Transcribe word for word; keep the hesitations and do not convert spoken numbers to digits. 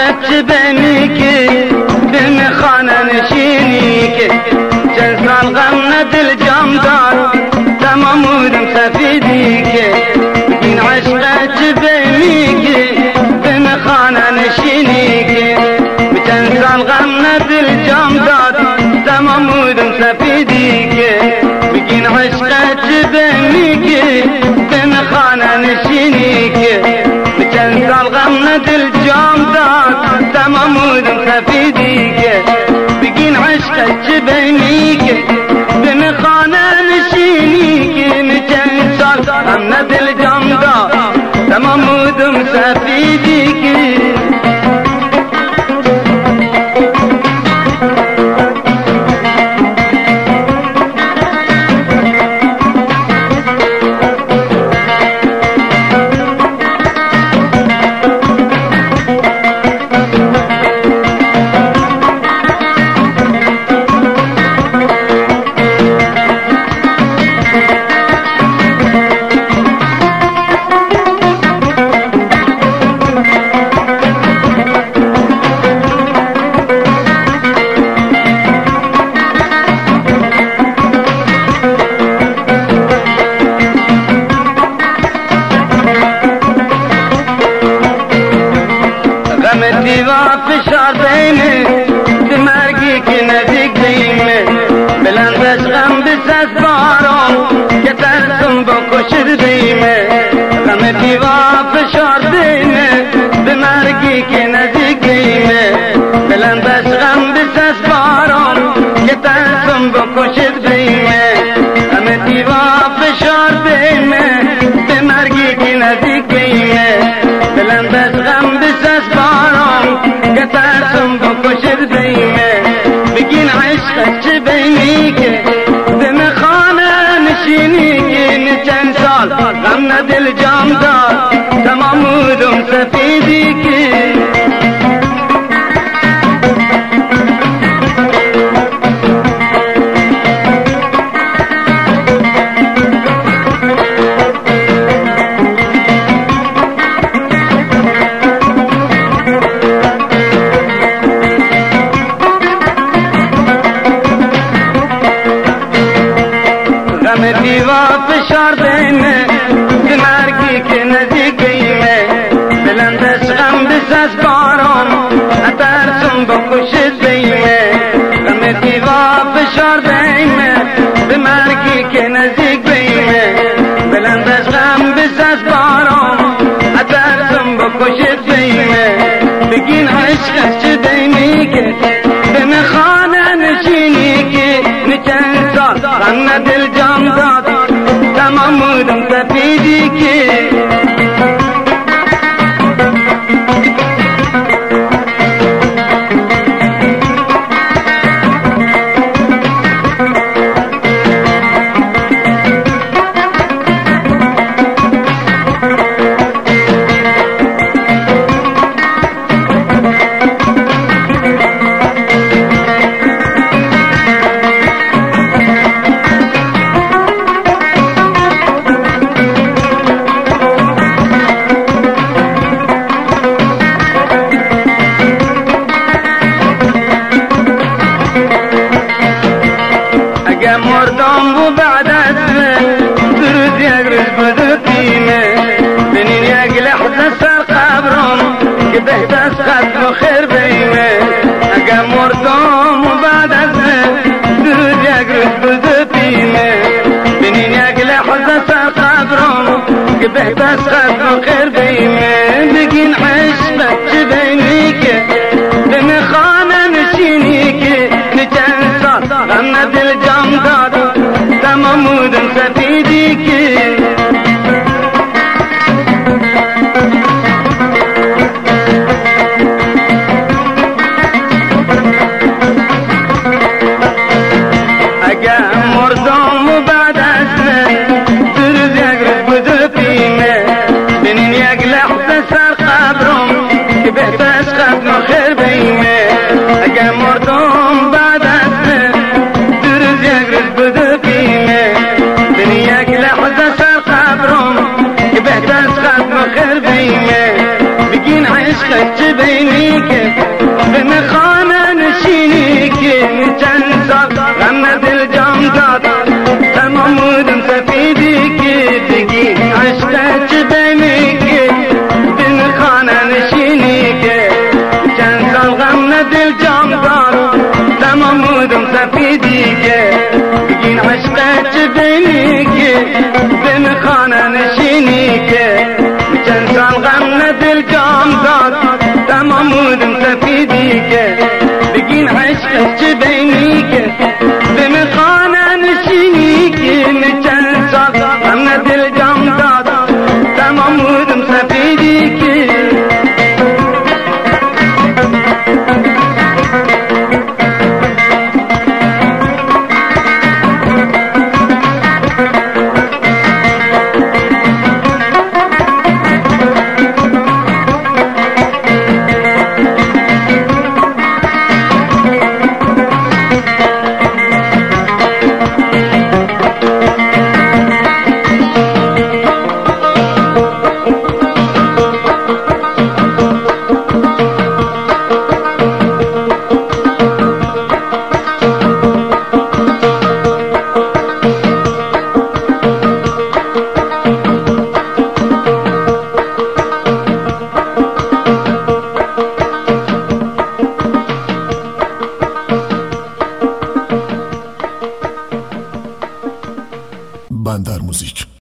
عشقت بینی که دل خانه نشینی که چند سال غم ندل جام دار تمام بودم سفیدی که بگین عشقت بینی که دل خانه نشینی که چند سال غم ندل جام دار تمام بودم سفیدی که بگین عشقت بینی که دل خانه نشینی که چند سال غم ندل جام داد تمام بودم سفیدی که بگین عشقت بینی که دل خانه نشینی که چند سال غم ندل جام داد تمام بودم سفیدی که دیوار فشار بینه دمرگی که نزدیک دیمه بلند از غم بساز بارم که ترسم بکشد دیمه غم دیوار فشار بینه دمرگی که نزدیک دیمه بلند از غم بساز بارم که ترسم بکشد دیمه غم دیوار فشار بینه دمرگی که نزدیک دیمه بلند از غم بساز بارم که ترسم بکشد دیمه بگین عشقت بینی که دم خانه نشینی که چند سال غم ندل جام داد تمام بودم سفیدی که دیوار فشار بینه دمرگی که نزدیک دیمه بلند از غم بساز بارم ترسم بکشد دیمه غم دیوار فشار بینه دمرگی که نزدیک دیمه بلند از غم بساز بارم ترسم بکشد دیمه بگین عشقت بینی که دم خانه نشینی که چند سال غم ندل جام داد تمام بودم سفیدی که مردم و بعد از درود یک روز بدوتیمه بنین یک لحظه سر قبرم که بهت از خط و خیر بیمه اگر مردم و بعد از درود یک روز بدوتیمه بنین یک لحظه سر قبرم که بهت از خط و خیر بیمه بگین عشقت بینی که دم خانه نشینی که چند سال غم ندل جام داد تمام بودم سفیدی که اگر مردم و بعد از درود یک روز بدوتیمه بنین یک لحظه عشقت بینی که به مخانه نشینی که چند سال غم دل جام داد تمام بودم سفیدی که دیگی عشقت بینی که به مخانه نشینی که چند سال غم دل جام داد تمام بودم سفیدی که دیگی عشقت بینی که به مخانه نشینی که چند سال غم دل جام داد تمام بودم سفیدی که بگین عشق چه بینی که به مخانه نشینی که چند سال غم دل جام داد تمام بودم سفیدی که بندر موزیک.